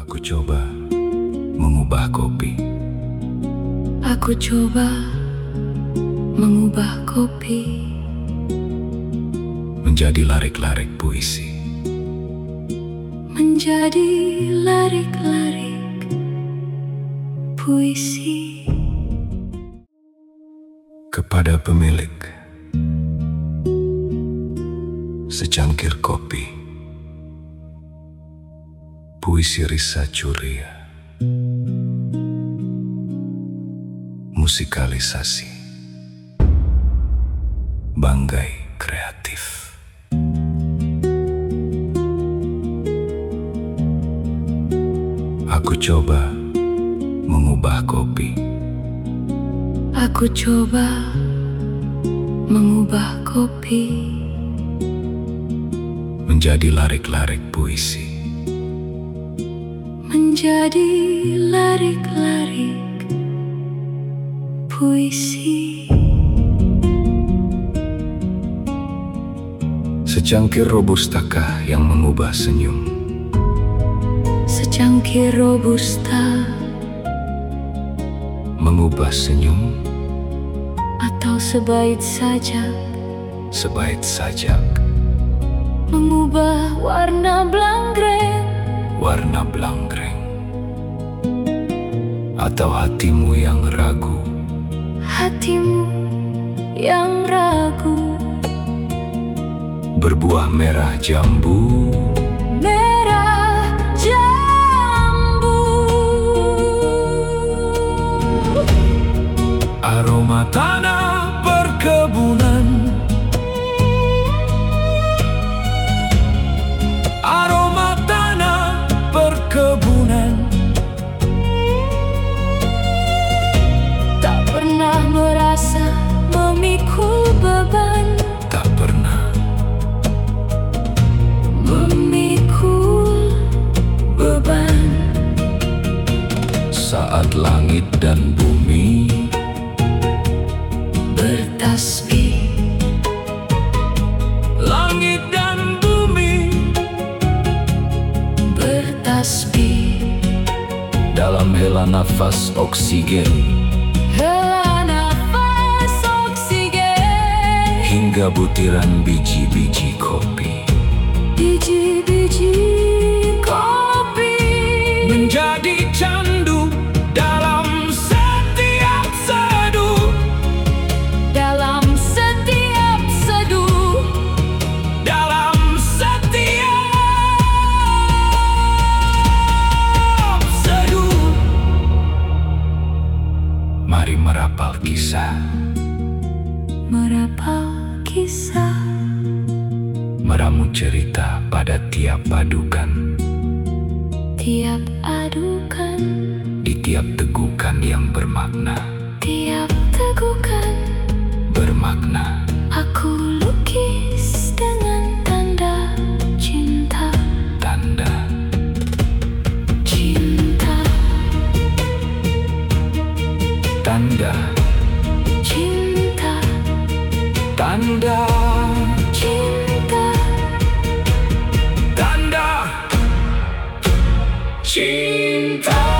Aku coba mengubah kopi. Aku coba mengubah kopi menjadi larik-larik puisi. Menjadi larik-larik puisi. Kepada pemilik secangkir kopi, puisi Risa Curia. Musikalisasi Banggai Kreatif. Aku coba mengubah kopi. Aku coba mengubah kopi menjadi larik-larik puisi. Menjadi larik-larik puisi. Secangkir robustakah yang mengubah senyum? Secangkir robusta mengubah senyum? Atau sebait sajak? Sebait sajak mengubah warna blanggreng? Warna blanggreng. Atau hatimu yang ragu? Hatimu yang ragu berbuah merah jambu. Merah jambu. Aroma tanah perkebunan. Aroma tanah perkebunan. Tak pernah merasa memikul beban. Tak pernah memikul beban. Saat langit dan bumi bertasbih. Langit dan bumi bertasbih. dalam hela nafas oksigen. Hela nafas oksigen. Hingga butiran biji-biji kopi. Biji-biji kopi menjadi candu dalam setiap seduh. dalam setiap seduh. Dalam setiap seduh. Mari merapal kisah. Merapal kisah. Meramu cerita pada tiap padukan. Tiap adukan. Di tiap tegukan yang bermakna. Tiap tegukan Bermakna. aku lukis dengan tanda cinta. Tanda Cinta. tanda Cinta. tanda Cinta. tanda cinta.